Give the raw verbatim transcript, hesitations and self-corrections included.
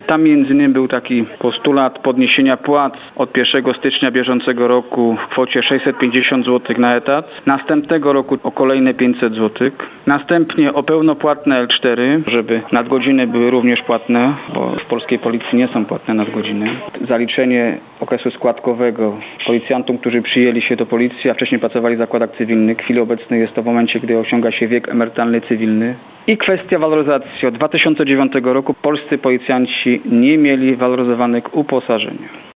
Tam między innymi był taki postulat podniesienia płac od pierwszego stycznia bieżącego roku w kwocie sześćset pięćdziesiąt złotych na etat. Następnego roku o kolejne pięćset złotych. Następnie o pełnopłatne L cztery, żeby nadgodziny były również płatne, bo w polskiej policji nie są płatne nadgodziny. Zaliczenie okresu składkowego policjantom, którzy przyjęli się do policji, a wcześniej pracowali w zakładach cywilnych. W chwili obecnej jest to w momencie, gdy osiąga się wiek emerytalny cywilny. I kwestia waloryzacji. Od dwa tysiące dziewiątego roku polscy policjanci nie mieli waloryzowanych uposażenia.